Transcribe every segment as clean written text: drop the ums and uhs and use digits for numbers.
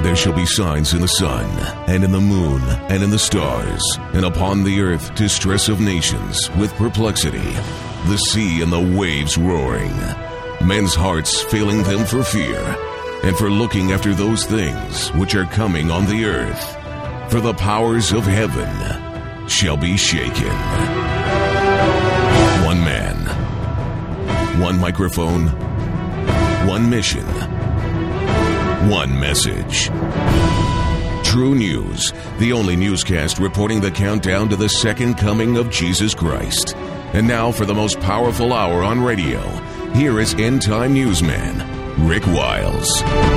there shall be signs in the sun, and in the moon, and in the stars, and upon the earth distress of nations, with perplexity, the sea and the waves roaring, men's hearts failing them for fear, and for looking after those things which are coming on the earth. For the powers of heaven shall be shaken. One man, one microphone, one mission, one message. True News, the only newscast reporting the countdown to the second coming of Jesus Christ. And now for the most powerful hour on radio, here is End Time Newsman, Rick Wiles.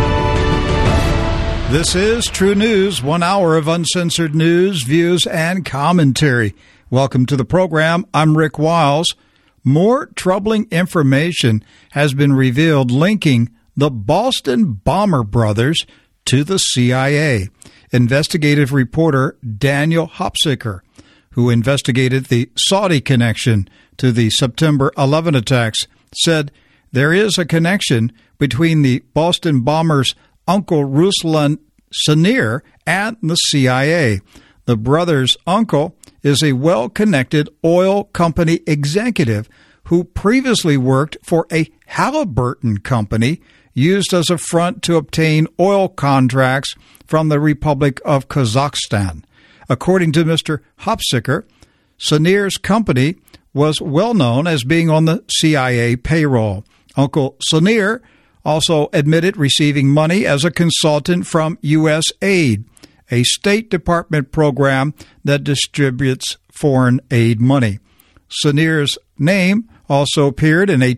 This is True News, 1 hour of uncensored news, views, and commentary. Welcome to the program. I'm Rick Wiles. More troubling information has been revealed linking the Boston bomber brothers to the CIA. Investigative reporter Daniel Hopsicker, who investigated the Saudi connection to the September 11 attacks, said there is a connection between the Boston bombers' uncle Ruslan Sanier and the CIA. The brother's uncle is a well-connected oil company executive who previously worked for a Halliburton company used as a front to obtain oil contracts from the Republic of Kazakhstan. According to Mr. Hopsicker, Sanier's company was well known as being on the CIA payroll. Uncle Sanier also admitted receiving money as a consultant from U.S. Aid, a State Department program that distributes foreign aid money. Sanier's name also appeared in a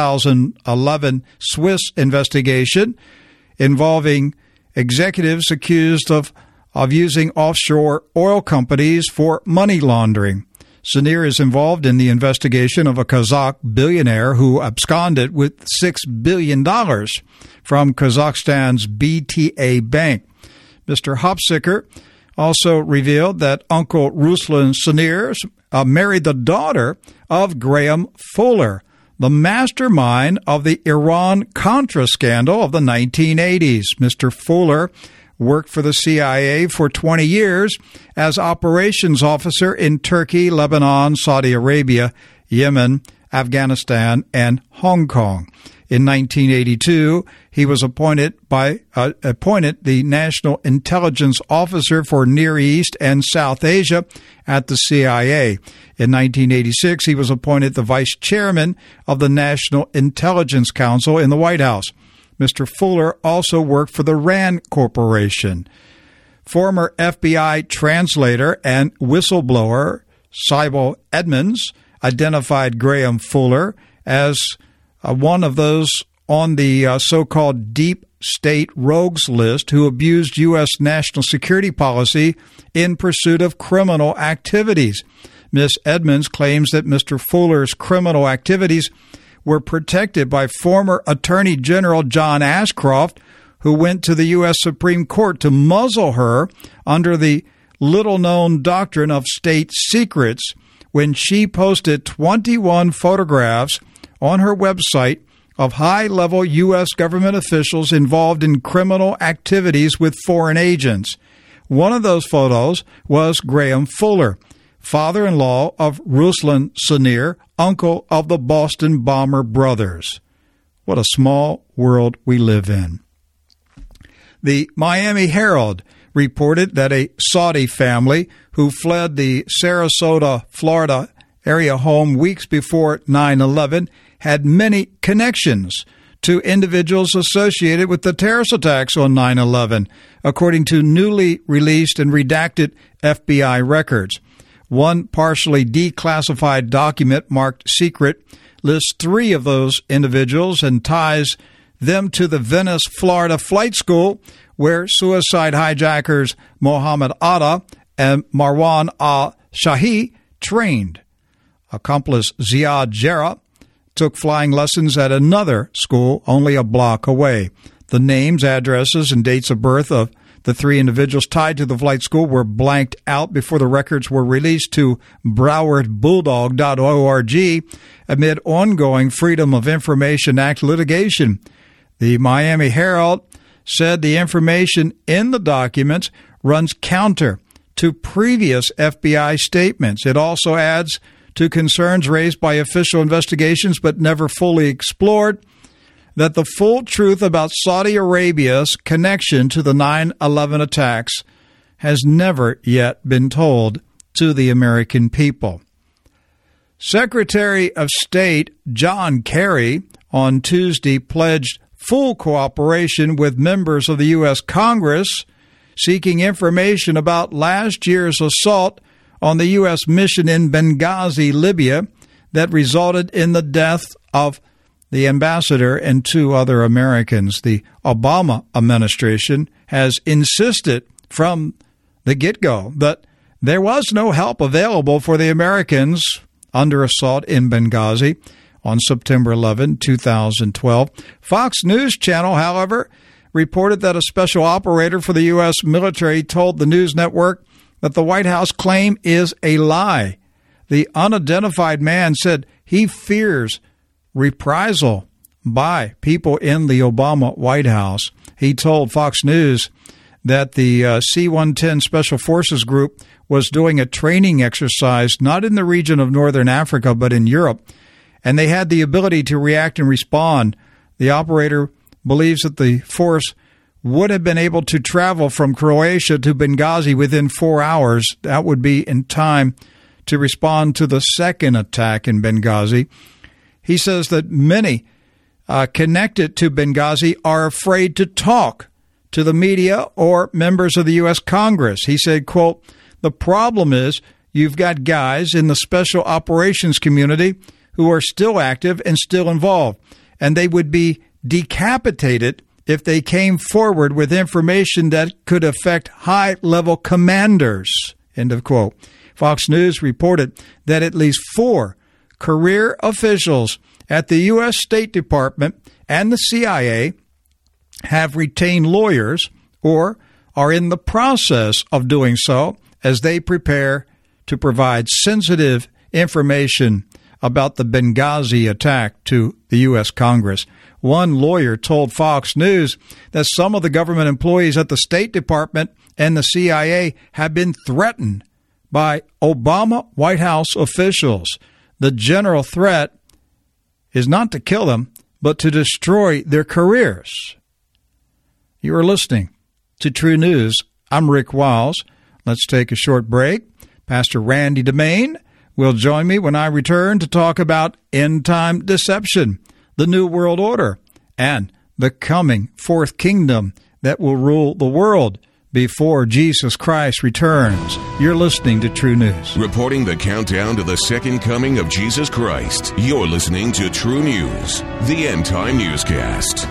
2011 Swiss investigation involving executives accused of using offshore oil companies for money laundering. Sanier is involved in the investigation of a Kazakh billionaire who absconded with $6 billion from Kazakhstan's BTA Bank. Mr. Hopsicker also revealed that Uncle Ruslan Sanier married the daughter of Graham Fuller, the mastermind of the Iran-Contra scandal of the 1980s. Mr. Fuller worked for the CIA for 20 years as operations officer in Turkey, Lebanon, Saudi Arabia, Yemen, Afghanistan, and Hong Kong. In 1982, he was appointed the National Intelligence Officer for Near East and South Asia at the CIA. In 1986, he was appointed the Vice Chairman of the National Intelligence Council in the White House. Mr. Fuller also worked for the RAND Corporation. Former FBI translator and whistleblower Sybil Edmonds identified Graham Fuller as one of those on the so-called deep state rogues list who abused U.S. national security policy in pursuit of criminal activities. Ms. Edmonds claims that Mr. Fuller's criminal activities were protected by former Attorney General John Ashcroft, who went to the U.S. Supreme Court to muzzle her under the little-known doctrine of state secrets when she posted 21 photographs on her website of high-level U.S. government officials involved in criminal activities with foreign agents. One of those photos was Graham Fuller, father-in-law of Ruslan Sanier, uncle of the Boston bomber brothers. What a small world we live in. The Miami Herald reported that a Saudi family who fled the Sarasota, Florida area home weeks before 9/11 had many connections to individuals associated with the terrorist attacks on 9/11, according to newly released and redacted FBI records. One partially declassified document marked secret lists 3 of those individuals and ties them to the Venice, Florida flight school where suicide hijackers Mohammed Atta and Marwan al-Shahi trained. Accomplice Ziad Jarrah took flying lessons at another school only a block away. The names, addresses, and dates of birth of the 3 individuals tied to the flight school were blanked out before the records were released to BrowardBulldog.org amid ongoing Freedom of Information Act litigation. The Miami Herald said the information in the documents runs counter to previous FBI statements. It also adds to concerns raised by official investigations but never fully explored that the full truth about Saudi Arabia's connection to the 9/11 attacks has never yet been told to the American people. Secretary of State John Kerry on Tuesday pledged full cooperation with members of the U.S. Congress seeking information about last year's assault on the U.S. mission in Benghazi, Libya, that resulted in the death of the ambassador and 2 other Americans. The Obama administration has insisted from the get-go that there was no help available for the Americans under assault in Benghazi on September 11, 2012. Fox News Channel, however, reported that a special operator for the U.S. military told the news network that the White House claim is a lie. The unidentified man said he fears reprisal by people in the Obama White House. He told Fox News that the C-110 Special Forces Group was doing a training exercise not in the region of northern Africa but in Europe, and they had the ability to react and respond. The operator believes that the force would have been able to travel from Croatia to Benghazi within 4 hours. That would be in time to respond to the second attack in Benghazi. He says that many connected to Benghazi are afraid to talk to the media or members of the U.S. Congress. He said, quote, "The problem is you've got guys in the special operations community who are still active and still involved, and they would be decapitated if they came forward with information that could affect high-level commanders," end of quote. Fox News reported that at least 4 career officials at the U.S. State Department and the CIA have retained lawyers or are in the process of doing so as they prepare to provide sensitive information about the Benghazi attack to the U.S. Congress. One lawyer told Fox News that some of the government employees at the State Department and the CIA have been threatened by Obama White House officials. The general threat is not to kill them, but to destroy their careers. You are listening to True News. I'm Rick Wiles. Let's take a short break. Pastor Randy DeMain will join me when I return to talk about end-time deception, the New World Order, and the coming fourth kingdom that will rule the world before Jesus Christ returns. You're listening to True News. Reporting the countdown to the second coming of Jesus Christ, you're listening to True News, the end-time newscast.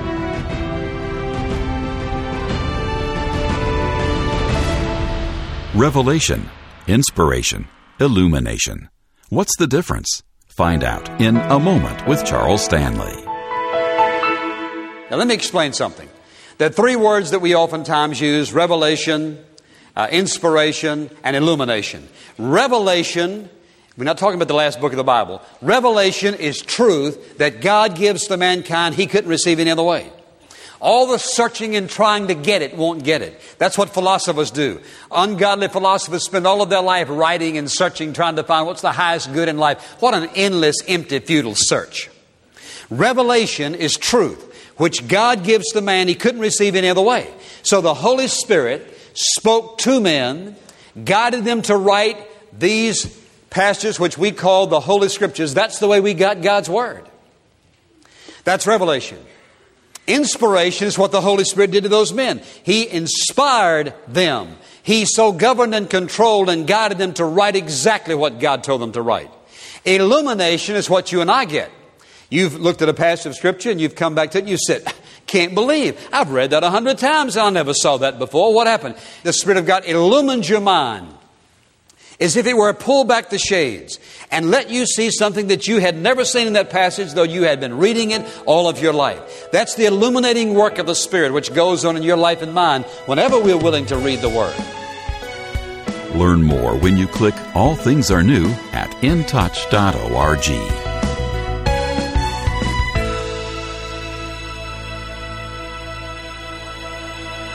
Revelation, inspiration, illumination. What's the difference? Find out in a moment with Charles Stanley. Now let me explain something. There are 3 words that we oftentimes use: revelation, inspiration, and illumination. Revelation, we're not talking about the last book of the Bible. Revelation is truth that God gives to mankind He couldn't receive any other way. All the searching and trying to get it won't get it. That's what philosophers do. Ungodly philosophers spend all of their life writing and searching, trying to find what's the highest good in life. What an endless, empty, futile search. Revelation is truth, which God gives to man He couldn't receive any other way. So the Holy Spirit spoke to men, guided them to write these passages, which we call the Holy Scriptures. That's the way we got God's Word. That's revelation. Inspiration is what the Holy Spirit did to those men. He inspired them. He so governed and controlled and guided them to write exactly what God told them to write. Illumination is what you and I get. You've looked at a passage of Scripture and you've come back to it and you said, "Can't believe, I've read that 100 times and I never saw that before. What happened?" The Spirit of God illumined your mind as if it were pull back the shades and let you see something that you had never seen in that passage, though you had been reading it all of your life. That's the illuminating work of the Spirit which goes on in your life and mine whenever we're willing to read the Word. Learn more when you click All Things Are New at intouch.org.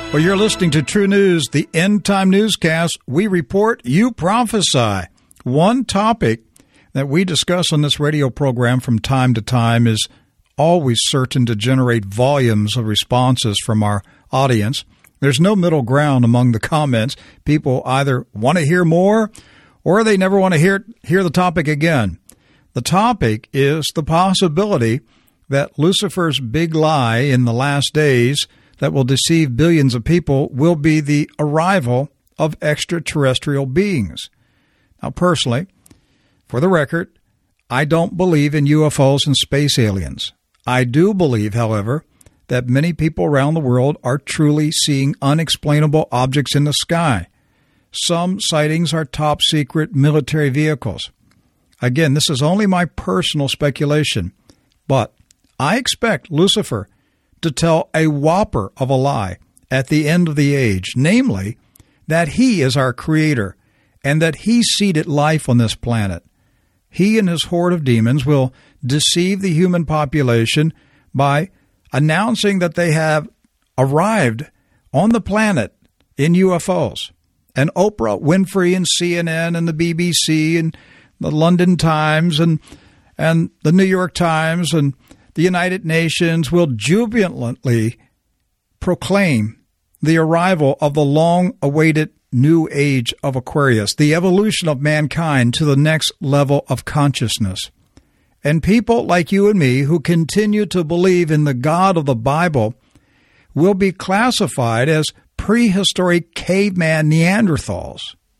Well, you're listening to True News, the End Time newscast. We report, you prophesy. One topic that we discuss on this radio program from time to time is always certain to generate volumes of responses from our audience. There's no middle ground among the comments. People either want to hear more or they never want to hear the topic again. The topic is the possibility that Lucifer's big lie in the last days that will deceive billions of people will be the arrival of extraterrestrial beings. Now, personally, for the record, I don't believe in UFOs and space aliens. I do believe, however, that many people around the world are truly seeing unexplainable objects in the sky. Some sightings are top-secret military vehicles. Again, this is only my personal speculation, but I expect Lucifer to tell a whopper of a lie at the end of the age, namely that he is our creator and that he seeded life on this planet. He and his horde of demons will deceive the human population by announcing that they have arrived on the planet in UFOs. And Oprah Winfrey and CNN and the BBC and the London Times and the New York Times and the United Nations will jubilantly proclaim the arrival of the long-awaited new age of Aquarius, the evolution of mankind to the next level of consciousness. And people like you and me who continue to believe in the God of the Bible will be classified as prehistoric caveman Neanderthals.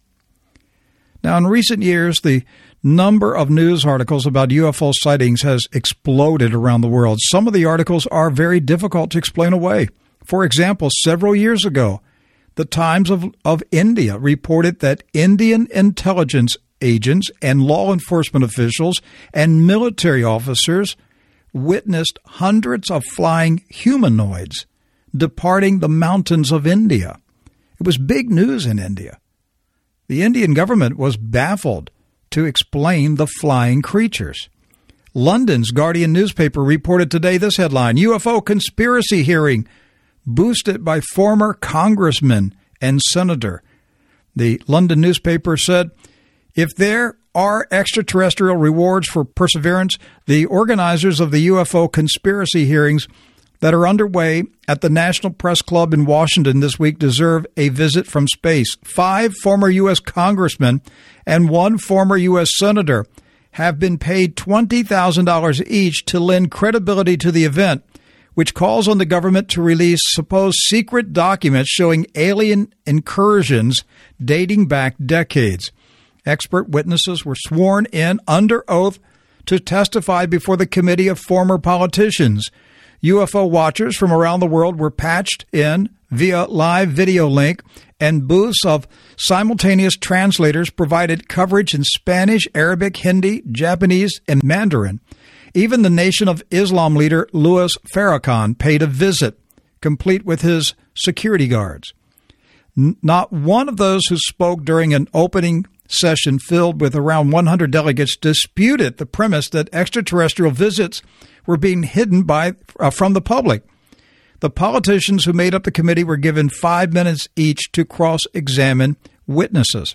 Now, in recent years, the number of news articles about UFO sightings has exploded around the world. Some of the articles are very difficult to explain away. For example, several years ago, the Times of India reported that Indian intelligence agents and law enforcement officials and military officers witnessed hundreds of flying humanoids departing the mountains of India. It was big news in India. The Indian government was baffled to explain the flying creatures. London's Guardian newspaper reported today this headline: UFO conspiracy hearing boosted by former congressman and senator. The London newspaper said, if there are extraterrestrial rewards for perseverance, the organizers of the UFO conspiracy hearings that are underway at the National Press Club in Washington this week deserve a visit from space. 5 former U.S. congressmen and 1 former U.S. senator have been paid $20,000 each to lend credibility to the event, which calls on the government to release supposed secret documents showing alien incursions dating back decades. Expert witnesses were sworn in under oath to testify before the committee of former politicians. UFO watchers from around the world were patched in via live video link, and booths of simultaneous translators provided coverage in Spanish, Arabic, Hindi, Japanese, and Mandarin. Even the Nation of Islam leader Louis Farrakhan paid a visit, complete with his security guards. Not one of those who spoke during an opening session filled with around 100 delegates disputed the premise that extraterrestrial visits were being hidden from the public. The politicians who made up the committee were given 5 minutes each to cross-examine witnesses.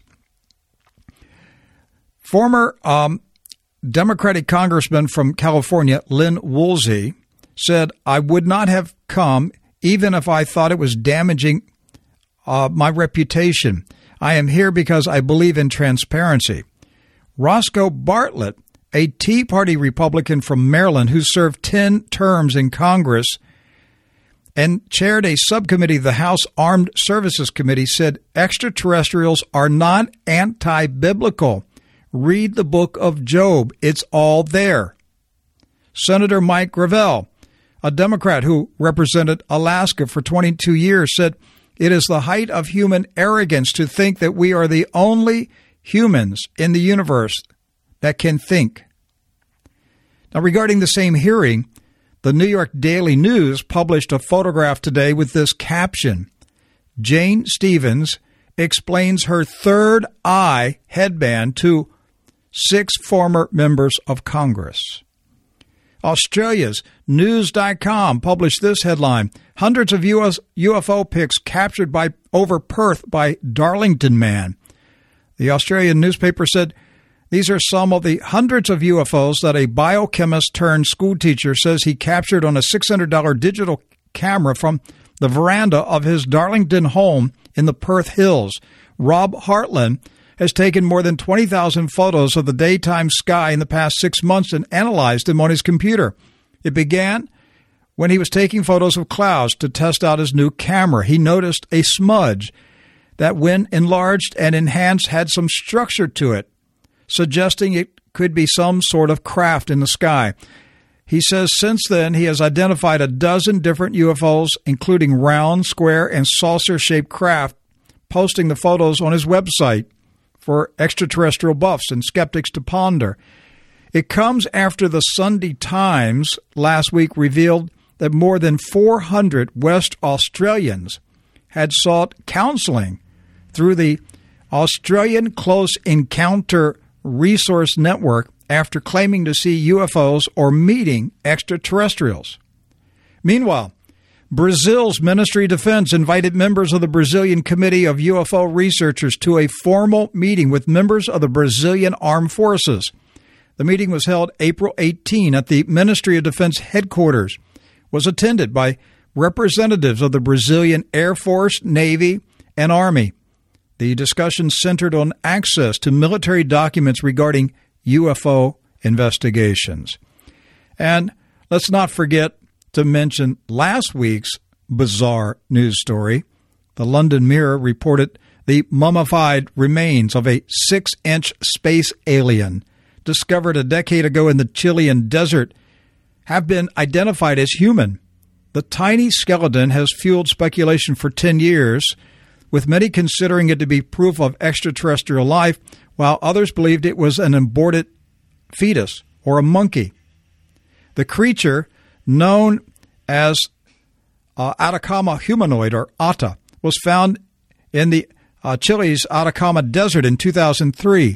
Former Democratic Congressman from California, Lynn Woolsey, said, I would not have come even if I thought it was damaging my reputation. I am here because I believe in transparency. Roscoe Bartlett, a Tea Party Republican from Maryland who served 10 terms in Congress and chaired a subcommittee of the House Armed Services Committee, said extraterrestrials are not anti-biblical. Read the book of Job. It's all there. Senator Mike Gravel, a Democrat who represented Alaska for 22 years, said, it is the height of human arrogance to think that we are the only humans in the universe that can think. Now, regarding the same hearing, the New York Daily News published a photograph today with this caption: Jane Stevens explains her third eye headband to 6 former members of Congress. Australia's News.com published this headline: hundreds of UFO pics captured over Perth by Darlington Man. The Australian newspaper said these are some of the hundreds of UFOs that a biochemist turned schoolteacher says he captured on a $600 digital camera from the veranda of his Darlington home in the Perth Hills. Rob Hartland has taken more than 20,000 photos of the daytime sky in the past 6 months and analyzed them on his computer. It began when he was taking photos of clouds to test out his new camera. He noticed a smudge that, when enlarged and enhanced, had some structure to it, suggesting it could be some sort of craft in the sky. He says since then he has identified a dozen different UFOs, including round, square, and saucer-shaped craft, posting the photos on his website for extraterrestrial buffs and skeptics to ponder. It comes after the Sunday Times last week revealed that more than 400 West Australians had sought counseling through the Australian Close Encounter Resource Network after claiming to see UFOs or meeting extraterrestrials. Meanwhile, Brazil's Ministry of Defense invited members of the Brazilian Committee of UFO Researchers to a formal meeting with members of the Brazilian Armed Forces. The meeting was held April 18 at the Ministry of Defense headquarters, was attended by representatives of the Brazilian Air Force, Navy, and Army. The discussion centered on access to military documents regarding UFO investigations. And let's not forget to mention last week's bizarre news story. The London Mirror reported the mummified remains of a 6-inch space alien discovered a decade ago in the Chilean desert have been identified as human. The tiny skeleton has fueled speculation for 10 years, with many considering it to be proof of extraterrestrial life, while others believed it was an aborted fetus or a monkey. The creature, known as Atacama humanoid, or ATA, was found in the Chile's Atacama Desert in 2003.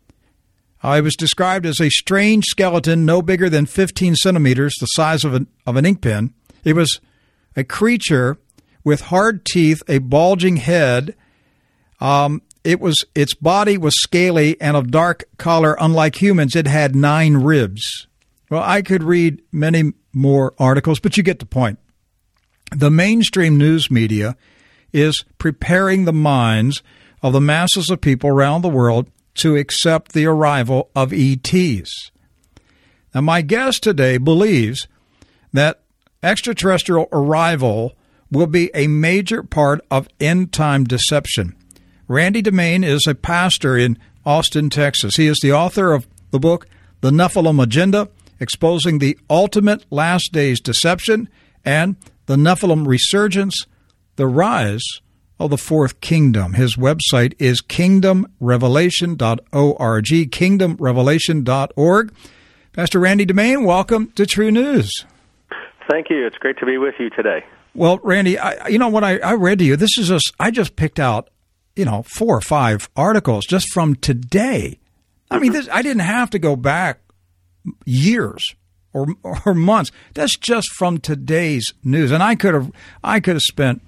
It was described as a strange skeleton no bigger than 15 centimeters, the size of an ink pen. It was a creature with hard teeth, a bulging head. Its body was scaly and of dark color. Unlike humans, it had 9 ribs. Well, I could read many more articles, but you get the point. The mainstream news media is preparing the minds of the masses of people around the world to accept the arrival of ETs. Now, my guest today believes that extraterrestrial arrival will be a major part of end-time deception. Randy DeMane is a pastor in Austin, Texas. He is the author of the book, The Nephilim Agenda, Exposing the Ultimate Last Days Deception, and The Nephilim Resurgence, The Rise of the Fourth Kingdom. His website is kingdomrevelation.org, kingdomrevelation.org. Pastor Randy DeMane, welcome to True News. Thank you. It's great to be with you today. Well, Randy, when I read to you, I just picked out, 4 or 5 articles just from today. I mean, I didn't have to go back years or months. That's just from today's news, and I could have spent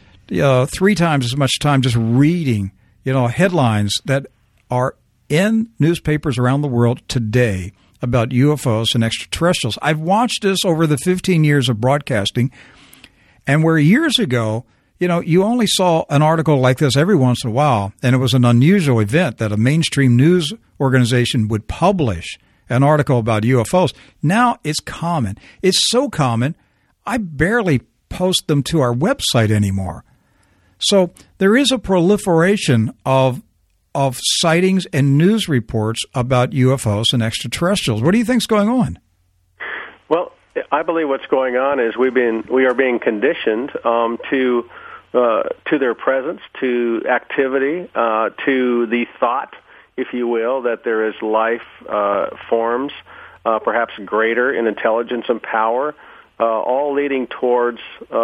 3 times as much time just reading, headlines that are in newspapers around the world today about UFOs and extraterrestrials. I've watched this over the 15 years of broadcasting, and where years ago, you only saw an article like this every once in a while, and it was an unusual event that a mainstream news organization would publish an article about UFOs. Now it's common. It's so common, I barely post them to our website anymore. So there is a proliferation of sightings and news reports about UFOs and extraterrestrials. What do you think's going on? Well, I believe what's going on is we are being conditioned to their presence, to activity, to the thought, if you will, that there is life forms, perhaps greater in intelligence and power, all leading towards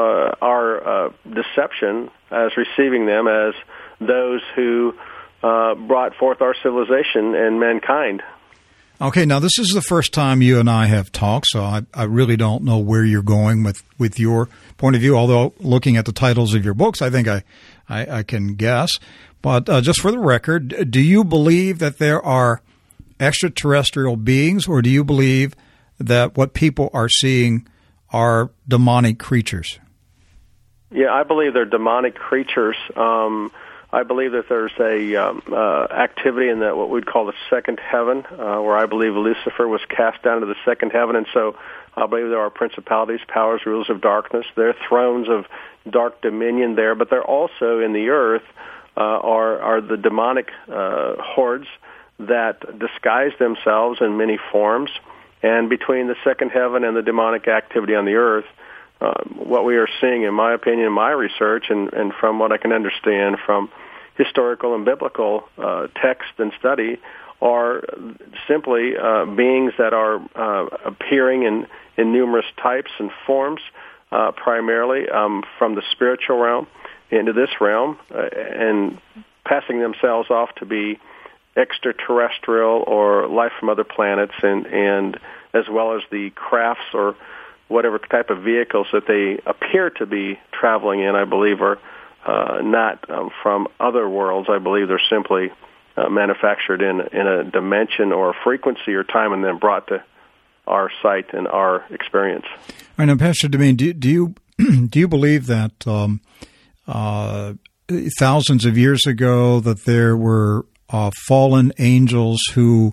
our deception as receiving them as those who brought forth our civilization and mankind. Okay, now this is the first time you and I have talked, so I really don't know where you're going with your point of view, although looking at the titles of your books, I think I can guess. But just for the record, do you believe that there are extraterrestrial beings, or do you believe that what people are seeing are demonic creatures? Yeah, I believe they're demonic creatures. I believe that there's a activity in that what we'd call the second heaven, where I believe Lucifer was cast down to the second heaven, and so I believe there are principalities, powers, rulers of darkness. There are thrones of dark dominion there, but they're also in the earth are the demonic hordes that disguise themselves in many forms. And between the second heaven and the demonic activity on the earth, what we are seeing, in my opinion, in my research, and from what I can understand from historical and biblical text and study, are simply beings that are appearing in numerous types and forms, primarily from the spiritual realm into this realm, and passing themselves off to be extraterrestrial or life from other planets, and as well as the crafts or whatever type of vehicles that they appear to be traveling in, I believe are not from other worlds. I believe they're simply manufactured in a dimension or a frequency or time and then brought to our sight and our experience. All right, now, Pastor Deming, do you believe that thousands of years ago that there were fallen angels who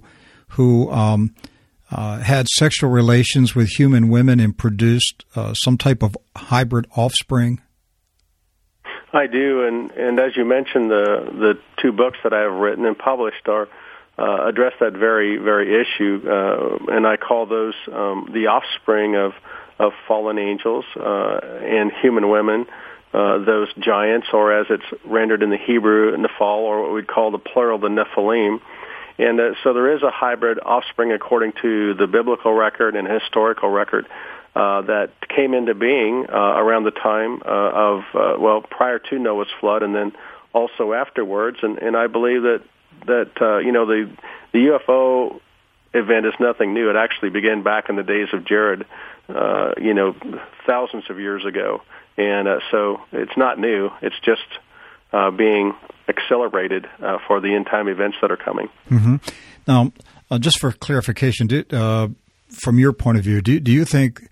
had sexual relations with human women and produced some type of hybrid offspring? I do, and as you mentioned, the two books that I have written and published are address that very, very issue, and I call those the offspring of fallen angels and human women, those giants, or as it's rendered in the Hebrew, Nephal, or what we'd call the plural, the Nephilim. And so there is a hybrid offspring according to the biblical record and historical record that came into being around the time of, prior to Noah's flood and then also afterwards. And I believe that the UFO event is nothing new. It actually began back in the days of Jared, thousands of years ago. And so it's not new. It's just being accelerated for the end-time events that are coming. Mm-hmm. Now, just for clarification, from your point of view, do you think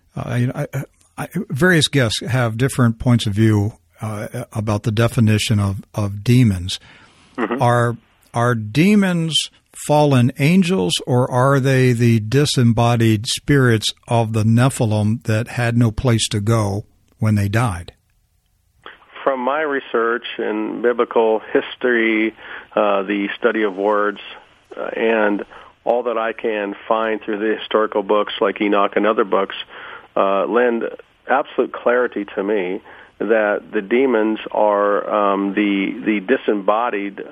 various guests have different points of view about the definition of demons? Mm-hmm. Are demons fallen angels, or are they the disembodied spirits of the Nephilim that had no place to go when they died? From my research in biblical history, the study of words, and all that I can find through the historical books like Enoch and other books, lend absolute clarity to me that the demons are the disembodied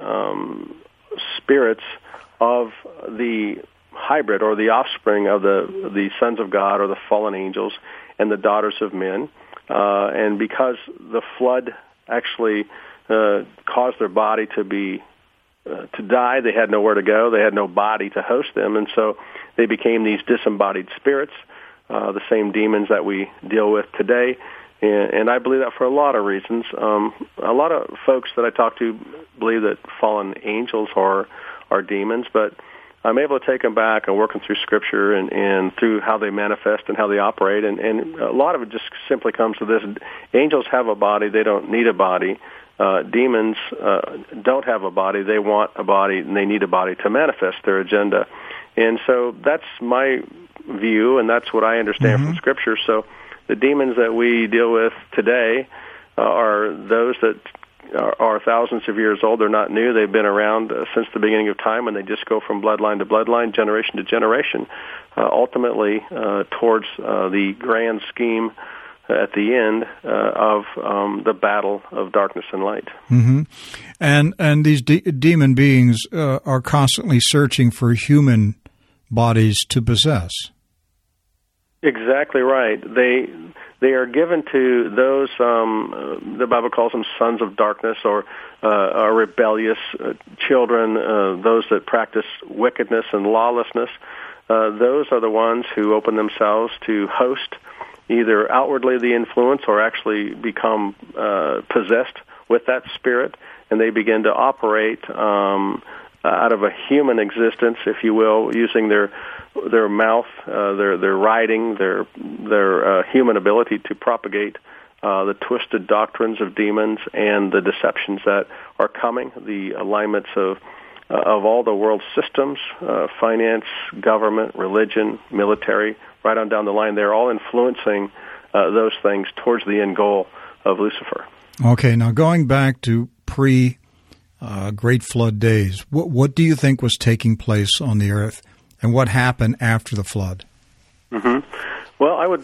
spirits of the hybrid or the offspring of the sons of God or the fallen angels and the daughters of men. And because the flood actually caused their body to die, they had nowhere to go. They had no body to host them, and so they became these disembodied spirits, the same demons that we deal with today. And I believe that for a lot of reasons. A lot of folks that I talk to believe that fallen angels are demons, but I'm able to take them back and work them through Scripture and through how they manifest and how they operate. And a lot of it just simply comes to this. Angels have a body. They don't need a body. Demons don't have a body. They want a body, and they need a body to manifest their agenda. And so that's my view, and that's what I understand from Scripture. So the demons that we deal with today are those that are thousands of years old. They're not new. They've been around since the beginning of time, and they just go from bloodline to bloodline, generation to generation, ultimately towards the grand scheme at the end of the battle of darkness and light. Mm-hmm. And these demon beings are constantly searching for human bodies to possess. Exactly right. they are given to those, the Bible calls them sons of darkness, or rebellious children, those that practice wickedness and lawlessness. Those are the ones who open themselves to host either outwardly the influence or actually become possessed with that spirit, and they begin to operate out of a human existence, if you will, using their mouth, their writing, their human ability to propagate the twisted doctrines of demons and the deceptions that are coming, the alignments of all the world systems, finance, government, religion, military, right on down the line. They're all influencing those things towards the end goal of Lucifer. Okay, now going back to Great Flood days, what do you think was taking place on the earth, and what happened after the flood? Mm-hmm. Well, I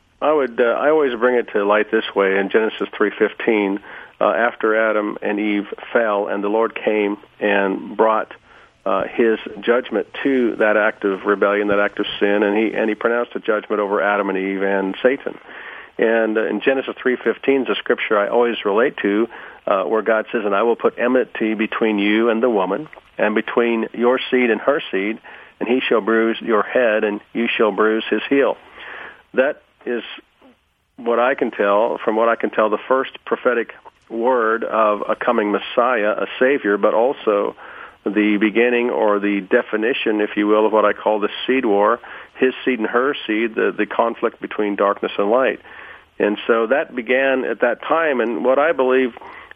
always bring it to light this way in Genesis 3:15. After Adam and Eve fell, and the Lord came and brought His judgment to that act of rebellion, that act of sin, and He pronounced a judgment over Adam and Eve and Satan. And in Genesis 3:15 is a scripture I always relate to, where God says, "And I will put enmity between you and the woman, and between your seed and her seed, and he shall bruise your head, and you shall bruise his heel." That is what I can tell, the first prophetic word of a coming Messiah, a Savior, but also the beginning or the definition, if you will, of what I call the seed war, his seed and her seed, the conflict between darkness and light. And so that began at that time, and what I believe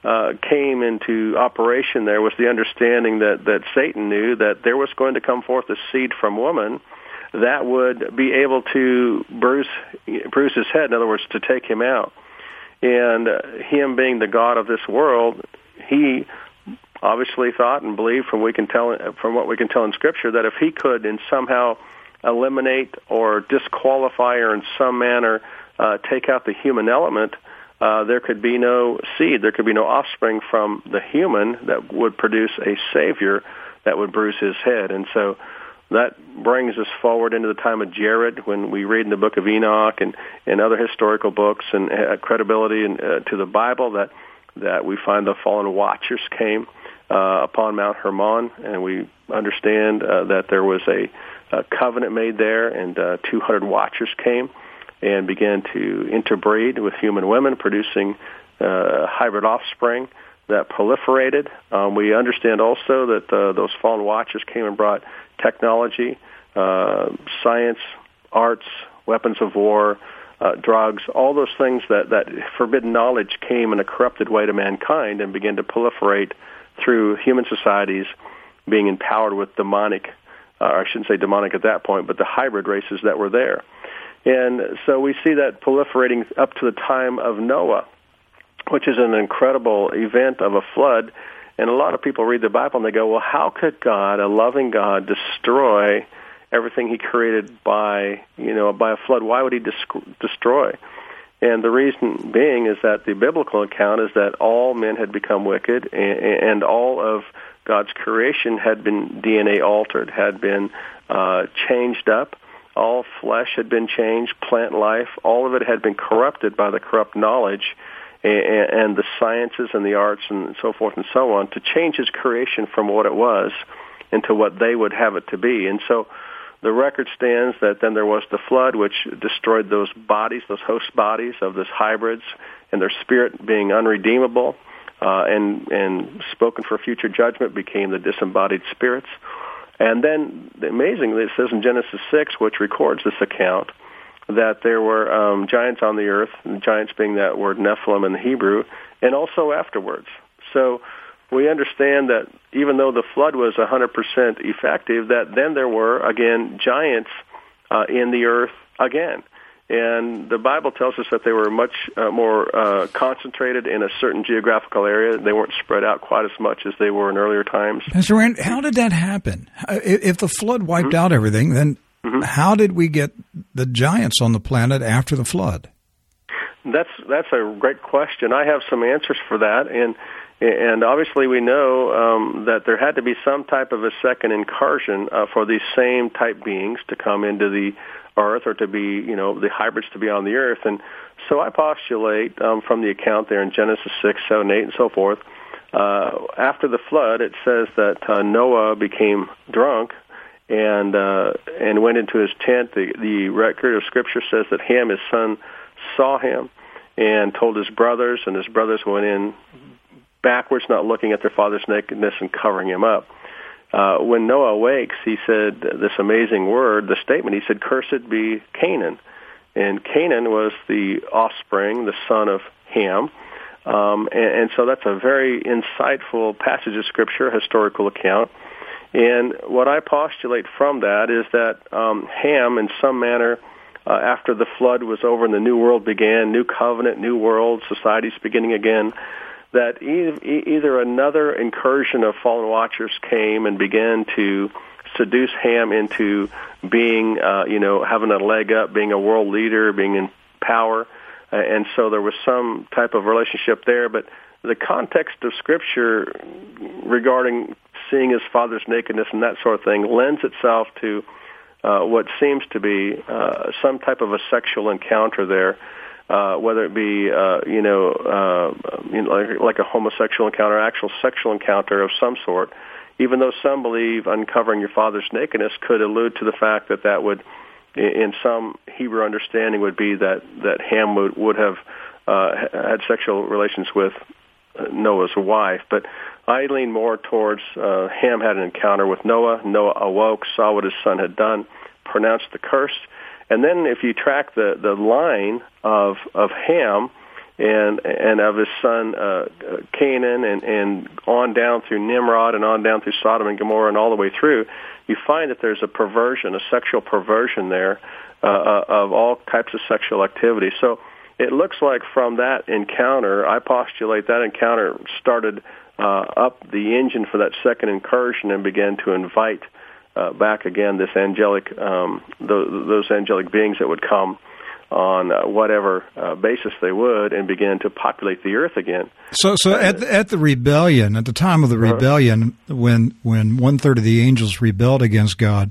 came into operation there was the understanding that Satan knew that there was going to come forth a seed from woman that would be able to bruise his head, in other words, to take him out. And him being the God of this world, he obviously thought and believed from what we can tell in Scripture that if he could in somehow eliminate or disqualify or in some manner take out the human element, there could be no seed, there could be no offspring from the human that would produce a Savior that would bruise his head. And so that brings us forward into the time of Jared, when we read in the book of Enoch and other historical books and credibility to the Bible that we find the fallen watchers came upon Mount Hermon, and we understand that there was a covenant made there, and 200 watchers came and began to interbreed with human women, producing hybrid offspring that proliferated. We understand also that those fallen watchers came and brought technology, science, arts, weapons of war, drugs, all those things that forbidden knowledge came in a corrupted way to mankind and began to proliferate through human societies being empowered with demonic, or I shouldn't say demonic at that point, but the hybrid races that were there. And so we see that proliferating up to the time of Noah, which is an incredible event of a flood. And a lot of people read the Bible and they go, well, how could God, a loving God, destroy everything he created by a flood? Why would he destroy? And the reason being is that the biblical account is that all men had become wicked, and all of God's creation had been DNA altered, had been changed up. All flesh had been changed, plant life, all of it had been corrupted by the corrupt knowledge and the sciences and the arts and so forth and so on, to change his creation from what it was into what they would have it to be. And so the record stands that then there was the flood, which destroyed those bodies, those host bodies of those hybrids, and their spirit being unredeemable, and spoken for future judgment became the disembodied spirits. And then, amazingly, it says in Genesis 6, which records this account, that there were giants on the earth, and giants being that word Nephilim in the Hebrew, and also afterwards. So we understand that even though the flood was 100% effective, that then there were, again, giants in the earth again. And the Bible tells us that they were much more concentrated in a certain geographical area. They weren't spread out quite as much as they were in earlier times. Mr. Rand, how did that happen? If the flood wiped out everything, then how did we get the giants on the planet after the flood? That's a great question. I have some answers for that, and obviously we know that there had to be some type of a second incursion for these same type beings to come into the earth, or to be, the hybrids to be on the earth. And so I postulate from the account there in Genesis 6, 7, 8, and so forth, after the flood, it says that Noah became drunk and went into his tent. The record of Scripture says that Ham, his son, saw him and told his brothers, and his brothers went in backwards, not looking at their father's nakedness and covering him up. When Noah awakes, he said this amazing word, the statement, he said, "Cursed be Canaan." And Canaan was the offspring, the son of Ham. And so that's a very insightful passage of Scripture, historical account. And what I postulate from that is that Ham, in some manner, after the flood was over and the new world began, new covenant, new world, society's beginning again, that either another incursion of fallen watchers came and began to seduce Ham into being, having a leg up, being a world leader, being in power, and so there was some type of relationship there. But the context of Scripture regarding seeing his father's nakedness and that sort of thing lends itself to what seems to be some type of a sexual encounter there, whether it be like a homosexual encounter, actual sexual encounter of some sort. Even though some believe uncovering your father's nakedness could allude to the fact that would, in some Hebrew understanding, would be that Ham would have had sexual relations with Noah's wife. But I lean more towards Ham had an encounter with Noah. Noah awoke, saw what his son had done, pronounced the curse. And then if you track the line of Ham and of his son Canaan and on down through Nimrod and on down through Sodom and Gomorrah and all the way through, you find that there's a perversion, a sexual perversion there of all types of sexual activity. So it looks like from that encounter, I postulate that encounter started up the engine for that second incursion and began to invite back again this angelic, those angelic beings that would come on whatever basis they would, and begin to populate the earth again. So at the rebellion, at the time of the rebellion, when 1/3 of the angels rebelled against God,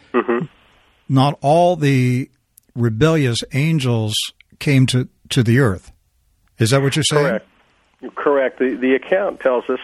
not all the rebellious angels came to the earth. Is that what you're saying? Correct. The account tells us,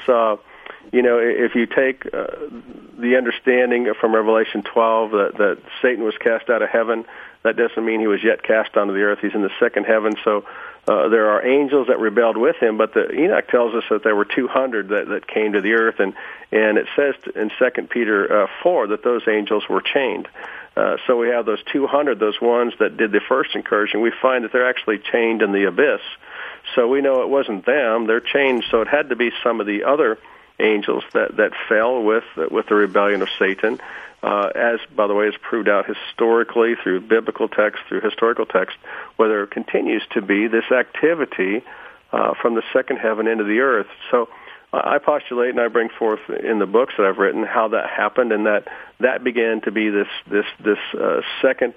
if you take the understanding from Revelation 12 that Satan was cast out of heaven, that doesn't mean he was yet cast onto the earth. He's in the second heaven. So there are angels that rebelled with him, but Enoch tells us that there were 200 that came to the earth, and it says in 2 Peter 4 that those angels were chained. So we have those 200, those ones that did the first incursion. We find that they're actually chained in the abyss. So we know it wasn't them. They're chained, so it had to be some of the other angels that fell with the rebellion of Satan, as, by the way, is proved out historically through biblical text, through historical text, where there continues to be this activity from the second heaven into the earth. So I postulate, and I bring forth in the books that I've written, how that happened, and that began to be this second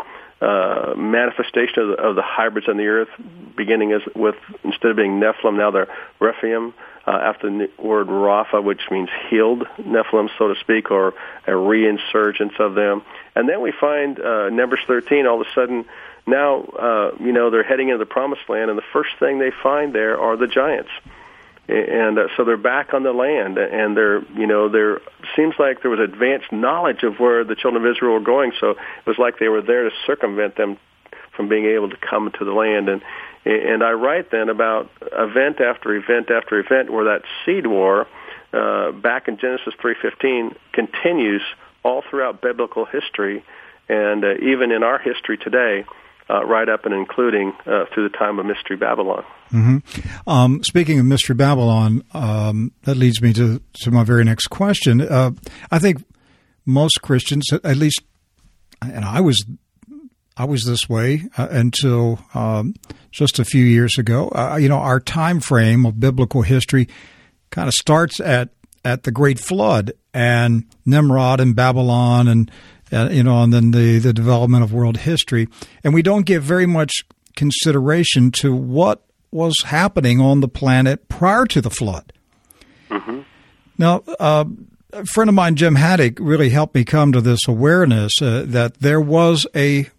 manifestation of the hybrids on the earth, beginning with, instead of being Nephilim, now they're Rephaim, after the word Rapha, which means healed Nephilim, so to speak, or a reinsurgence of them. And then we find Numbers 13, all of a sudden, now, they're heading into the Promised Land, and the first thing they find there are the giants. And so they're back on the land, and there seems like there was advanced knowledge of where the children of Israel were going, so it was like they were there to circumvent them from being able to come to the land. And I write then about event after event after event where that seed war, back in Genesis 3:15, continues all throughout biblical history, and even in our history today, right up and including through the time of Mystery Babylon. Mm-hmm. Speaking of Mystery Babylon, that leads me to my very next question. I think most Christians, at least, and I was this way until just a few years ago. Our time frame of biblical history kind of starts at the Great Flood and Nimrod and Babylon and then the development of world history. And we don't give very much consideration to what was happening on the planet prior to the flood. Mm-hmm. Now, a friend of mine, Jim Haddock, really helped me come to this awareness that there was a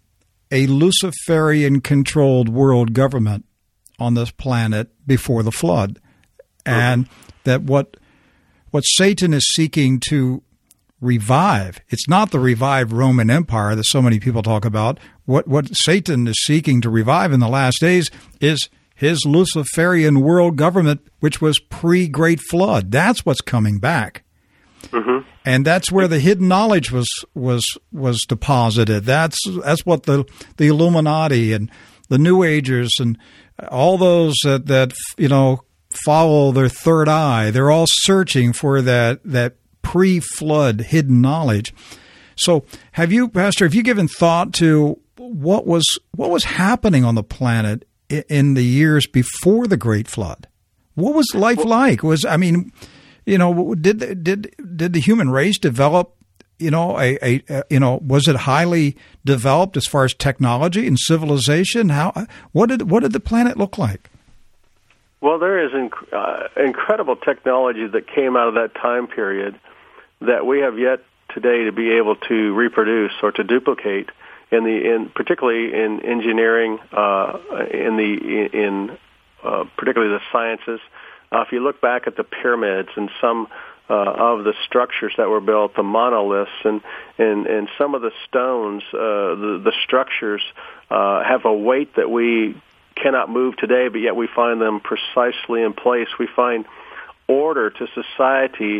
a Luciferian-controlled world government on this planet before the flood, and that what Satan is seeking to revive, it's not the revived Roman Empire that so many people talk about. What Satan is seeking to revive in the last days is his Luciferian world government, which was pre-Great Flood. That's what's coming back. Mm-hmm. And that's where the hidden knowledge was deposited. That's what the Illuminati and the New Agers and all those that follow their third eye. They're all searching for that pre-flood hidden knowledge. So, Pastor, have you given thought to what was happening on the planet in the years before the Great Flood? What was life like? Did the human race develop? Was it highly developed as far as technology and civilization? What did the planet look like? Well, there is incredible technology that came out of that time period that we have yet today to be able to reproduce or to duplicate particularly in engineering, particularly the sciences. If you look back at the pyramids and some of the structures that were built, the monoliths, and some of the stones, the structures have a weight that we cannot move today, but yet we find them precisely in place. We find order to society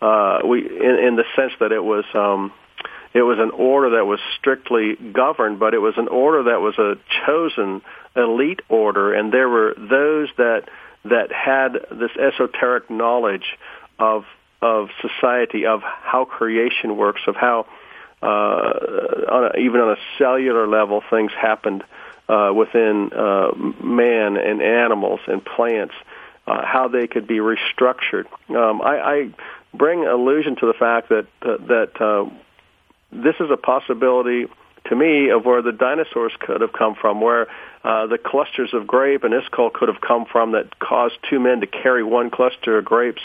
in the sense that it was an order that was strictly governed, but it was an order that was a chosen elite order, and there were those that had this esoteric knowledge of society, of how creation works, of how even on a cellular level things happened within man and animals and plants, how they could be restructured. I bring allusion to the fact that this is a possibility to me of where the dinosaurs could have come from, where the clusters of grape and Iskol could have come from that caused two men to carry one cluster of grapes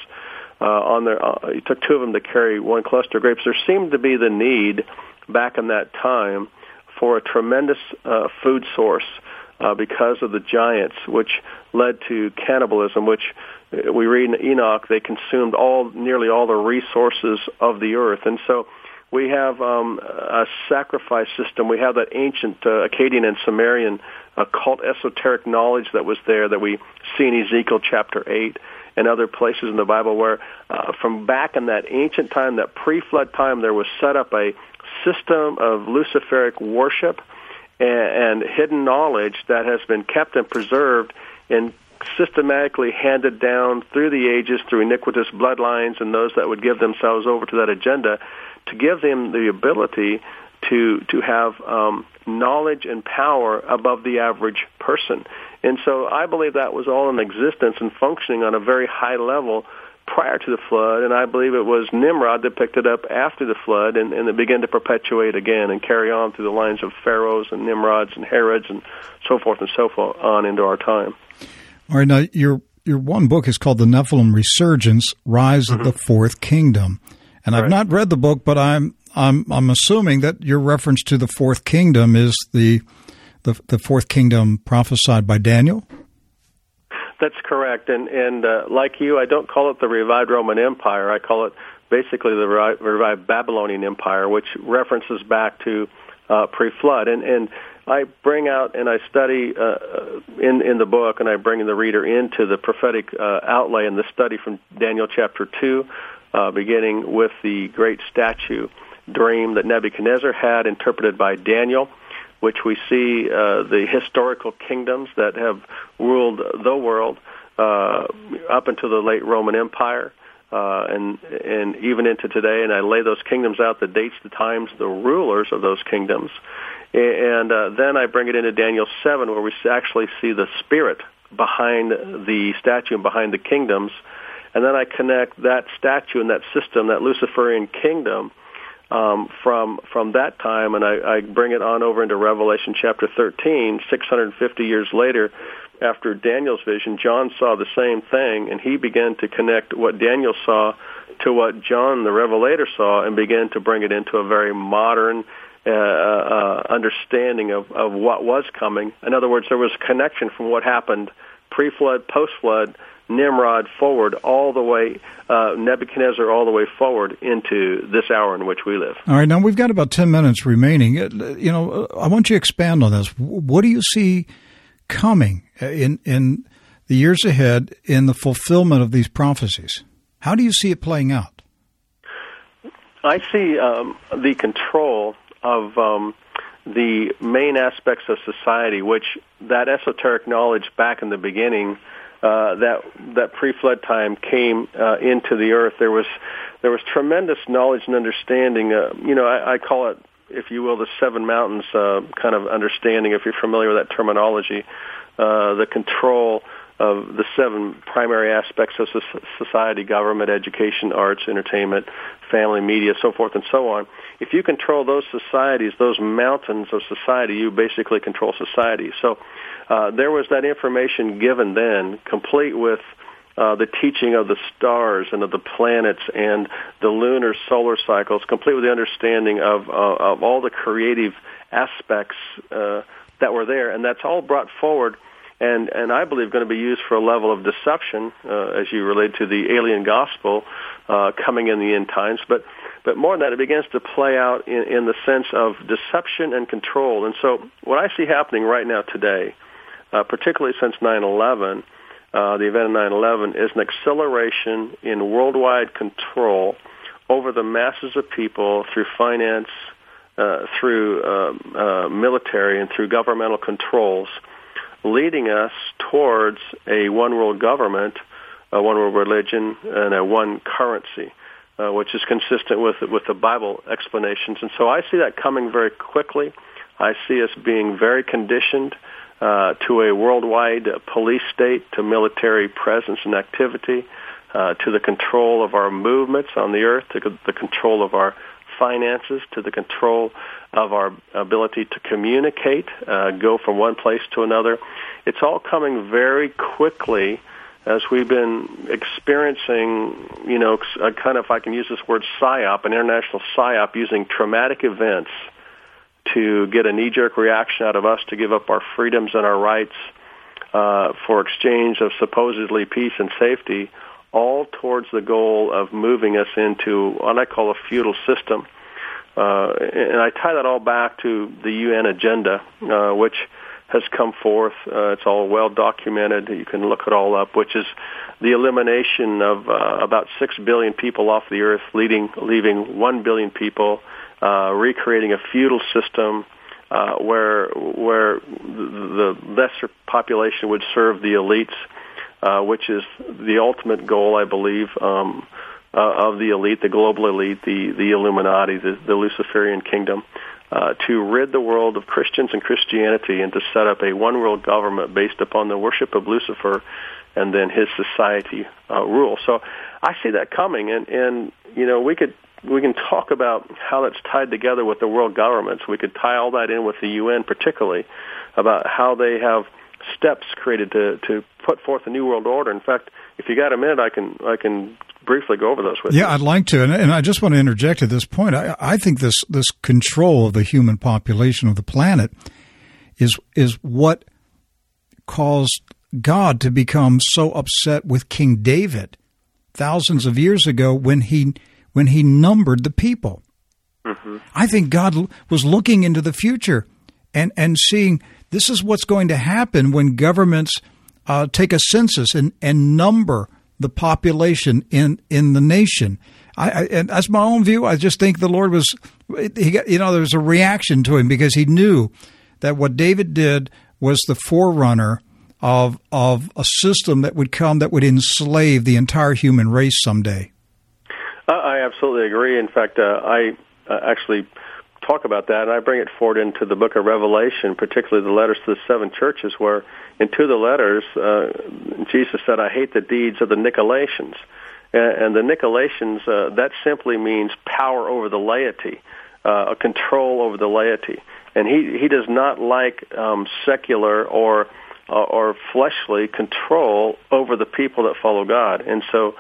it took two of them to carry one cluster of grapes. There seemed to be the need back in that time for a tremendous food source because of the giants, which led to cannibalism, which we read in Enoch, they consumed nearly all the resources of the earth. And so we have a sacrifice system. We have that ancient Akkadian and Sumerian occult esoteric knowledge that was there that we see in Ezekiel chapter 8 and other places in the Bible where from back in that ancient time, that pre-flood time, there was set up a system of Luciferic worship and hidden knowledge that has been kept and preserved and systematically handed down through the ages, through iniquitous bloodlines and those that would give themselves over to that agenda, to give them the ability to have knowledge and power above the average person. And so I believe that was all in existence and functioning on a very high level prior to the flood, and I believe it was Nimrod that picked it up after the flood, and it began to perpetuate again and carry on through the lines of pharaohs and Nimrods and Herods and so forth on into our time. All right, now your one book is called The Nephilim Resurgence, Rise of the Fourth Kingdom. And I've not read the book, but I'm assuming that your reference to the Fourth Kingdom is the Fourth Kingdom prophesied by Daniel? That's correct. And like you, I don't call it the revived Roman Empire. I call it basically the revived Babylonian Empire, which references back to pre-flood. And I bring out and I study in the book, and I bring the reader into the prophetic outlay and the study from Daniel chapter 2, beginning with the great statue dream that Nebuchadnezzar had interpreted by Daniel, which we see the historical kingdoms that have ruled the world up until the late Roman Empire and even into today. And I lay those kingdoms out, the dates, the times, the rulers of those kingdoms. And then I bring it into Daniel 7, where we actually see the spirit behind the statue and behind the kingdoms. And then I connect that statue and that system, that Luciferian kingdom, from that time, and I bring it on over into Revelation chapter 13, 650 years later, after Daniel's vision. John saw the same thing, and he began to connect what Daniel saw to what John the Revelator saw and began to bring it into a very modern understanding of what was coming. In other words, there was a connection from what happened pre-flood, post-flood, Nimrod forward, all the way, Nebuchadnezzar all the way forward into this hour in which we live. All right, now we've got about 10 minutes remaining. I want you to expand on this. What do you see coming in the years ahead in the fulfillment of these prophecies? How do you see it playing out? I see the control of the main aspects of society, which that esoteric knowledge back in the beginning, that pre-flood time came into the earth. There was tremendous knowledge and understanding. I call it, if you will, the seven mountains kind of understanding, if you're familiar with that terminology, the control of the seven primary aspects of society: government, education, arts, entertainment, family, media, so forth and so on. If you control those societies, those mountains of society, you basically control society. So there was that information given then, complete with the teaching of the stars and of the planets and the lunar solar cycles, complete with the understanding of all the creative aspects that were there. And that's all brought forward and I believe going to be used for a level of deception, as you relate to the alien gospel coming in the end times. But more than that, it begins to play out in the sense of deception and control. And so what I see happening right now today, particularly since 9/11, the event of 9/11, is an acceleration in worldwide control over the masses of people through finance, through military, and through governmental controls, leading us towards a one-world government, a one-world religion, and a one currency, which is consistent with the Bible explanations. And so I see that coming very quickly. I see us being very conditioned to a worldwide police state, to military presence and activity, to the control of our movements on the earth, to the control of our finances, to the control of our ability to communicate, go from one place to another. It's all coming very quickly as we've been experiencing, a kind of, if I can use this word, PSYOP, an international PSYOP, using traumatic events to get a knee-jerk reaction out of us to give up our freedoms and our rights for exchange of supposedly peace and safety, all towards the goal of moving us into what I call a feudal system. And I tie that all back to the UN agenda, which has come forth. It's all well documented. You can look it all up, which is the elimination of about 6 billion people off the earth, leaving 1 billion people, recreating a feudal system where the lesser population would serve the elites, which is the ultimate goal, I believe, of the elite, the global elite, the Illuminati, the Luciferian kingdom, to rid the world of Christians and Christianity and to set up a one-world government based upon the worship of Lucifer and then his society rule. So I see that coming, and we can talk about how that's tied together with the world governments. We could tie all that in with the UN particularly, about how they have steps created to put forth a new world order. In fact, if you got a minute, I can briefly go over those with you. Yeah, I'd like to, and I just want to interject at this point. I think this control of the human population of the planet is what caused God to become so upset with King David thousands of years ago when he numbered the people. Mm-hmm. I think God was looking into the future and seeing this is what's going to happen when governments take a census and number the population in the nation. And that's my own view. I just think the Lord there was a reaction to him because he knew that what David did was the forerunner of a system that would come that would enslave the entire human race someday. I absolutely agree. In fact, I actually talk about that, and I bring it forward into the book of Revelation, particularly the letters to the seven churches, where in two of the letters, Jesus said, I hate the deeds of the Nicolaitans. And the Nicolaitans, that simply means power over the laity, a control over the laity. And he does not like secular or fleshly control over the people that follow God. And so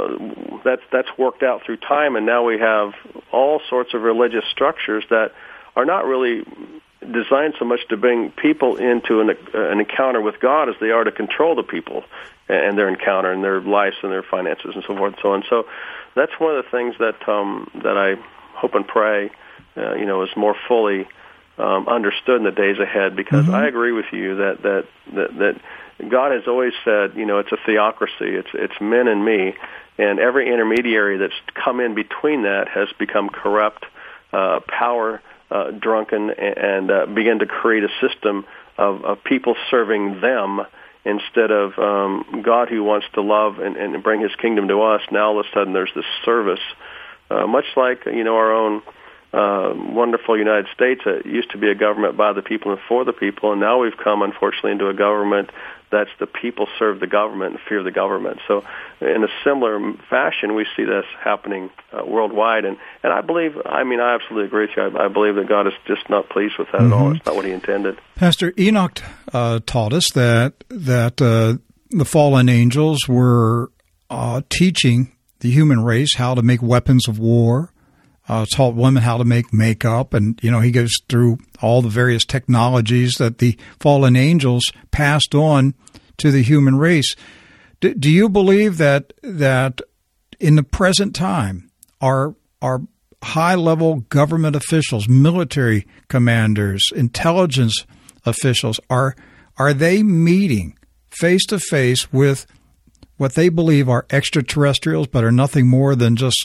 that's worked out through time, and now we have all sorts of religious structures that are not really designed so much to bring people into an encounter with God as they are to control the people and their encounter and their lives and their finances and so forth and so on. So that's one of the things that I hope and pray, is more fully understood in the days ahead. Because I agree with you that God has always said, it's a theocracy. It's men and me, and every intermediary that's come in between that has become corrupt, power drunken, and begin to create a system of people serving them instead of God, who wants to love and bring His kingdom to us. Now all of a sudden there's this service, much like our own wonderful United States. It used to be a government by the people and for the people, and now we've come, unfortunately, into a government that's the people serve the government and fear the government. So in a similar fashion, we see this happening worldwide. And I believe, I absolutely agree with you. I believe that God is just not pleased with that at all. It's not what He intended. Pastor Enoch taught us that the fallen angels were teaching the human race how to make weapons of war, taught women how to make makeup, and he goes through all the various technologies that the fallen angels passed on to the human race. Do you believe that in the present time our high-level government officials, military commanders, intelligence officials, are they meeting face-to-face with what they believe are extraterrestrials but are nothing more than just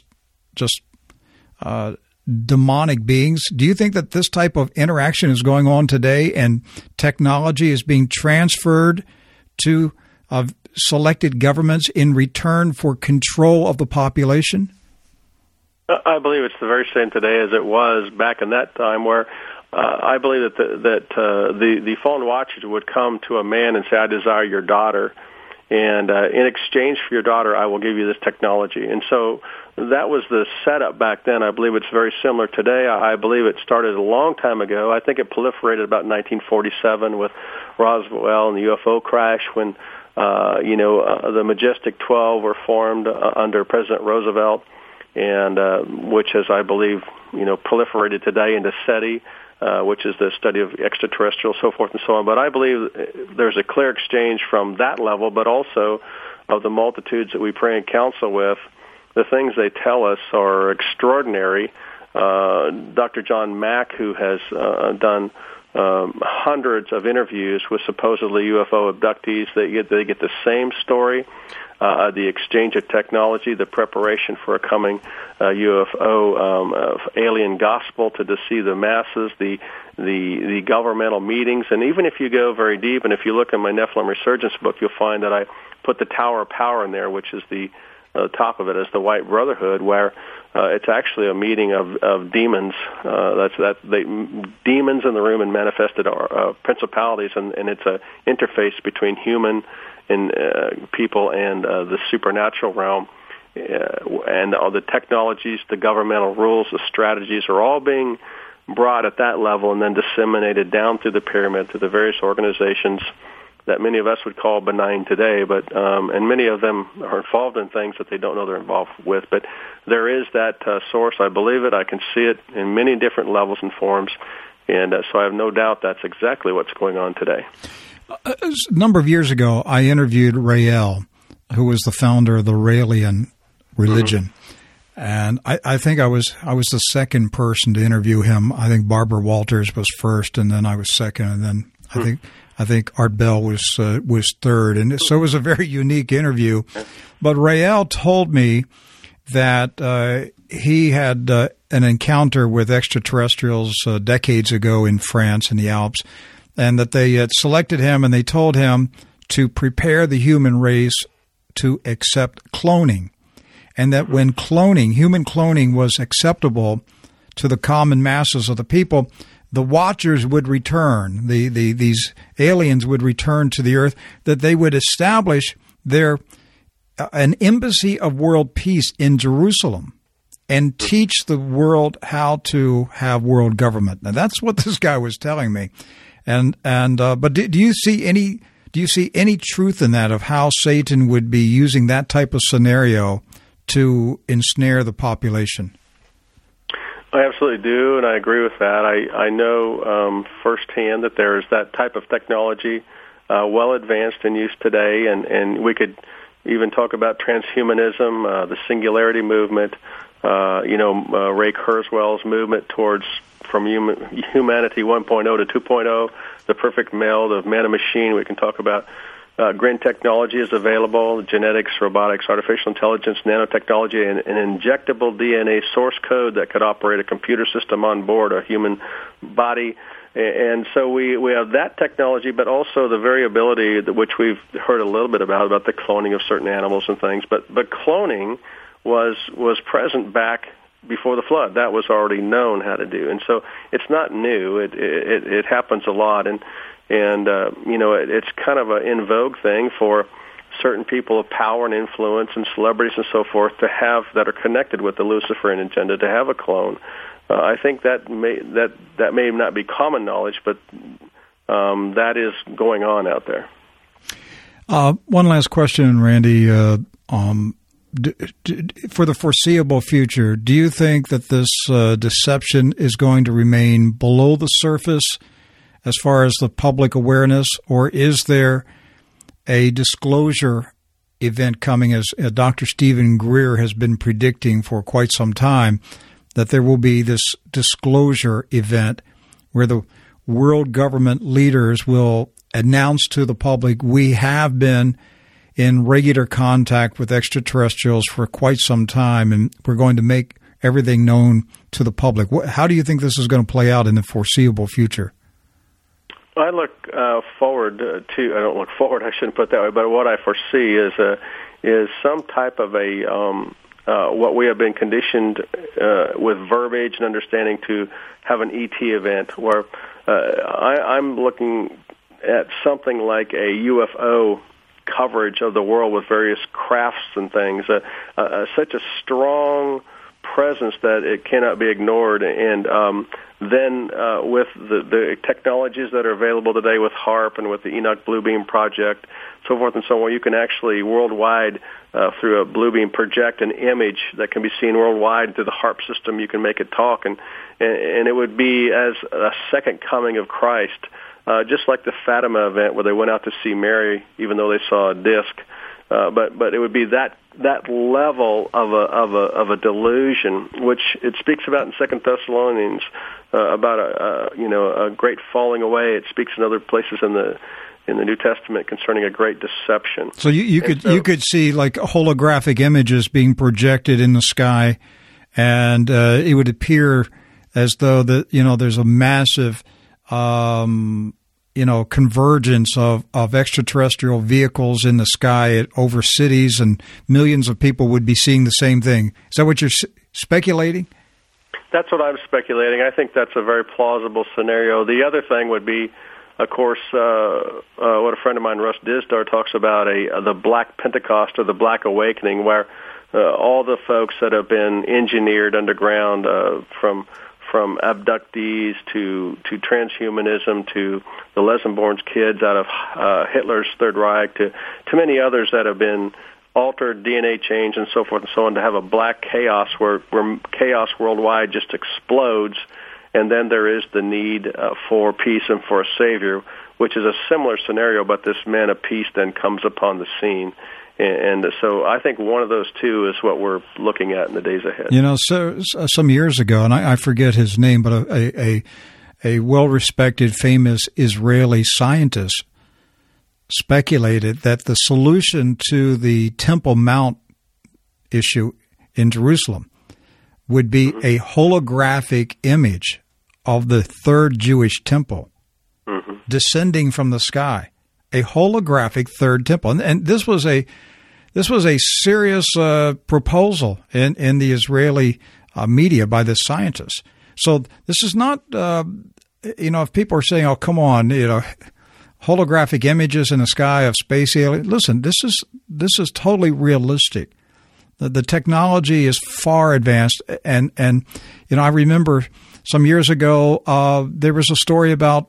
demonic beings? Do you think that this type of interaction is going on today and technology is being transferred to selected governments in return for control of the population? I believe it's the very same today as it was back in that time, where I believe that the fallen watchers would come to a man and say, "I desire your daughter, and in exchange for your daughter, I will give you this technology." And so that was the setup back then. I believe it's very similar today. I believe it started a long time ago. I think it proliferated about 1947 with Roswell and the UFO crash, when the Majestic 12 were formed under President Roosevelt, and which has, I believe, proliferated today into SETI, which is the study of extraterrestrials, so forth and so on. But I believe there's a clear exchange from that level, but also of the multitudes that we pray and counsel with. The things they tell us are extraordinary. Dr. John Mack, who has done hundreds of interviews with supposedly UFO abductees, they get the same story, the exchange of technology, the preparation for a coming UFO alien gospel to deceive the masses, the governmental meetings. And even if you go very deep, and if you look in my Nephilim Resurgence book, you'll find that I put the Tower of Power in there, which is the top of it is the White Brotherhood, where it's actually a meeting of demons. Demons in the room and manifested principalities, and it's a interface between human and people and the supernatural realm. And all the technologies, the governmental rules, the strategies are all being brought at that level and then disseminated down through the pyramid to the various organizations that many of us would call benign today, but and many of them are involved in things that they don't know they're involved with. But there is that source. I believe it. I can see it in many different levels and forms, and so I have no doubt that's exactly what's going on today. A number of years ago, I interviewed Rael, who was the founder of the Raelian religion. And I think I was the second person to interview him. I think Barbara Walters was first, and then I was second, and then I think Art Bell was third, and so it was a very unique interview. But Rael told me that he had an encounter with extraterrestrials decades ago in France in the Alps, and that they had selected him and they told him to prepare the human race to accept cloning, and that when human cloning was acceptable to the common masses of the people, the Watchers would return, these aliens would return to the earth, that they would establish an embassy of world peace in Jerusalem and teach the world how to have world government. Now that's what this guy was telling me. But do you see any truth in that, of how Satan would be using that type of scenario to ensnare the population? I absolutely do, and I agree with that. I know firsthand that there is that type of technology well advanced in use today, and we could even talk about transhumanism, the singularity movement, Ray Kurzweil's movement towards from humanity 1.0 to 2.0, the perfect meld of man and machine. We can talk about green technology is available, genetics, robotics, artificial intelligence, nanotechnology, and an injectable DNA source code that could operate a computer system on board a human body. And so we have that technology, but also the variability, which we've heard a little bit about the cloning of certain animals and things. But cloning was present back before the flood. That was already known how to do. And so it's not new. It happens a lot. And it's kind of an in vogue thing for certain people of power and influence and celebrities and so forth to have that are connected with the Luciferian agenda to have a clone. I think that may not be common knowledge, but that is going on out there. One last question, Randy. For the foreseeable future, do you think that this deception is going to remain below the surface as far as the public awareness, or is there a disclosure event coming, as Dr. Stephen Greer has been predicting for quite some time, that there will be this disclosure event where the world government leaders will announce to the public, we have been in regular contact with extraterrestrials for quite some time, and we're going to make everything known to the public. How do you think this is going to play out in the foreseeable future? I look forward to. I don't look forward. I shouldn't put it that way. But what I foresee is some type of a what we have been conditioned with verbiage and understanding to have an ET event, where I'm looking at something like a UFO coverage of the world with various crafts and things. Such a strong presence that it cannot be ignored, and then with the technologies that are available today with HAARP and with the Enoch Bluebeam project, so forth and so on, you can actually worldwide through a Bluebeam project an image that can be seen worldwide through the HAARP system. You can make it talk, and it would be as a second coming of Christ, just like the Fatima event where they went out to see Mary, even though they saw a disc. But it would be that level of a delusion, which it speaks about in 2 Thessalonians about a great falling away. It speaks in other places in the New Testament concerning a great deception. So you could see like holographic images being projected in the sky, and it would appear as though there's a massive convergence of extraterrestrial vehicles in the sky over cities, and millions of people would be seeing the same thing. Is that what you're speculating? That's what I'm speculating. I think that's a very plausible scenario. The other thing would be, of course, what a friend of mine, Russ Dizdar, talks about, the Black Pentecost or the Black Awakening, where all the folks that have been engineered underground from abductees to transhumanism to the Lessenborn's kids out of Hitler's Third Reich to many others that have been altered, DNA change, and so forth and so on, to have a black chaos where chaos worldwide just explodes, and then there is the need for peace and for a savior, which is a similar scenario, but this man of peace then comes upon the scene. And so I think one of those two is what we're looking at in the days ahead. So some years ago, and I forget his name, but a well-respected, famous Israeli scientist speculated that the solution to the Temple Mount issue in Jerusalem would be a holographic image of the third Jewish temple descending from the sky. A holographic third temple, and this was a serious proposal in the Israeli media by this scientist. So this is not, if people are saying, "Oh, come on," holographic images in the sky of space aliens. Listen, this is totally realistic. The technology is far advanced, and I remember some years ago there was a story about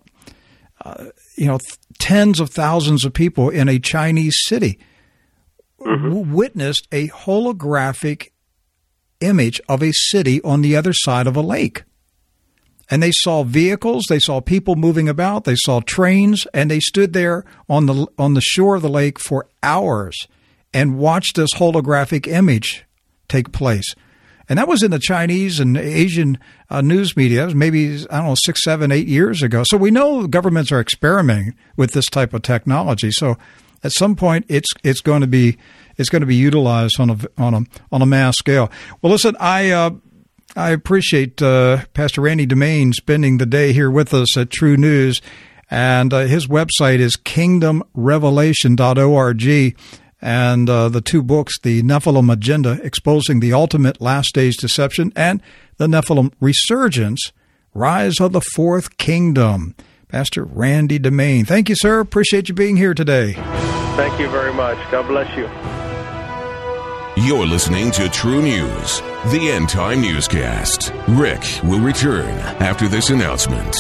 tens of thousands of people in a Chinese city witnessed a holographic image of a city on the other side of a lake. And they saw vehicles, they saw people moving about, they saw trains, and they stood there on the shore of the lake for hours and watched this holographic image take place. And that was in the Chinese and Asian news media. It was maybe, 6, 7, 8 years ago. So we know governments are experimenting with this type of technology. So at some point, it's going to be utilized on a mass scale. Well, listen, I appreciate Pastor Randy DeMain spending the day here with us at True News, and his website is kingdomrevelation.org, and the two books, The Nephilim Agenda, Exposing the Ultimate Last Days Deception, and The Nephilim Resurgence, Rise of the Fourth Kingdom. Pastor Randy DeMain. Thank you, sir. Appreciate you being here today. Thank you very much. God bless you. You're listening to True News, the End Time Newscast. Rick will return after this announcement.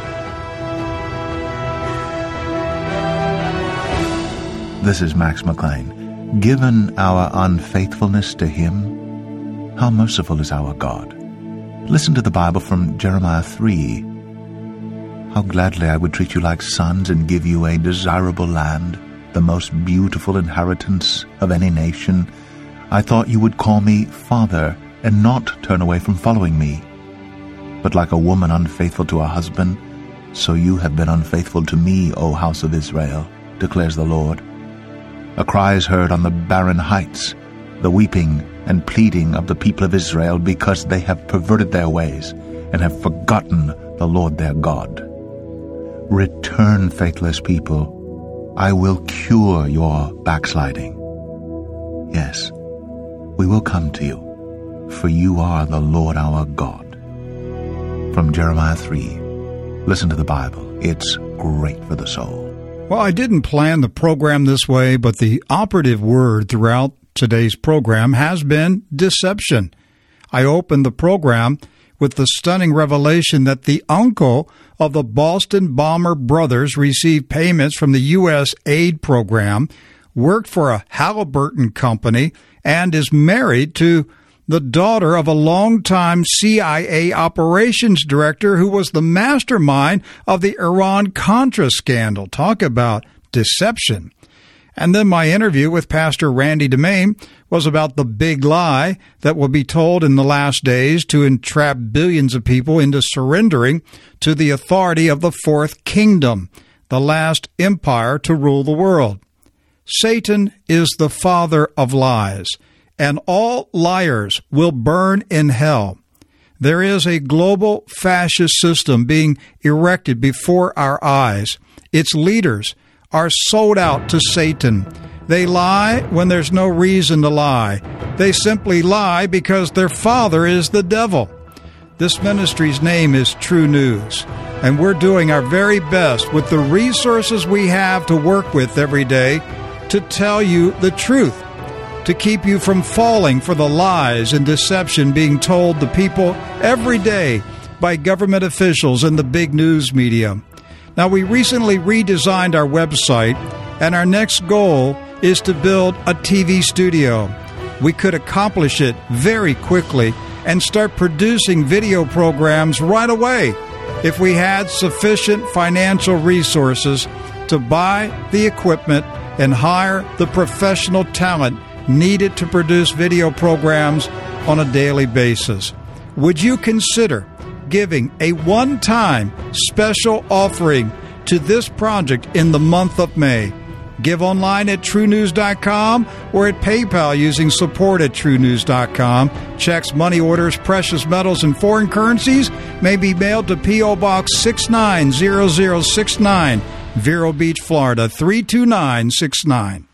This is Max McLean. Given our unfaithfulness to Him, how merciful is our God. Listen to the Bible from Jeremiah 3. How gladly I would treat you like sons and give you a desirable land, the most beautiful inheritance of any nation. I thought you would call me Father and not turn away from following me. But like a woman unfaithful to her husband, so you have been unfaithful to me, O house of Israel, declares the Lord. A cry is heard on the barren heights, the weeping and pleading of the people of Israel, because they have perverted their ways and have forgotten the Lord their God. Return, faithless people. I will cure your backsliding. Yes, we will come to you, for you are the Lord our God. From Jeremiah 3. Listen to the Bible. It's great for the soul. Well, I didn't plan the program this way, but the operative word throughout today's program has been deception. I opened the program with the stunning revelation that the uncle of the Boston bomber brothers received payments from the U.S. aid program, worked for a Halliburton company, and is married to the daughter of a longtime CIA operations director who was the mastermind of the Iran-Contra scandal. Talk about deception. And then my interview with Pastor Randy DeMain was about the big lie that will be told in the last days to entrap billions of people into surrendering to the authority of the fourth kingdom, the last empire to rule the world. Satan is the father of lies, and all liars will burn in hell. There is a global fascist system being erected before our eyes. Its leaders are sold out to Satan. They lie when there's no reason to lie. They simply lie because their father is the devil. This ministry's name is True News, and we're doing our very best with the resources we have to work with every day to tell you the truth, to keep you from falling for the lies and deception being told the people every day by government officials and the big news media. Now, we recently redesigned our website, and our next goal is to build a TV studio. We could accomplish it very quickly and start producing video programs right away if we had sufficient financial resources to buy the equipment and hire the professional talent needed to produce video programs on a daily basis. Would you consider giving a one-time special offering to this project in the month of May? Give online at TrueNews.com or at PayPal using support@TrueNews.com. Checks, money orders, precious metals, and foreign currencies may be mailed to P.O. Box 690069, Vero Beach, Florida 32969.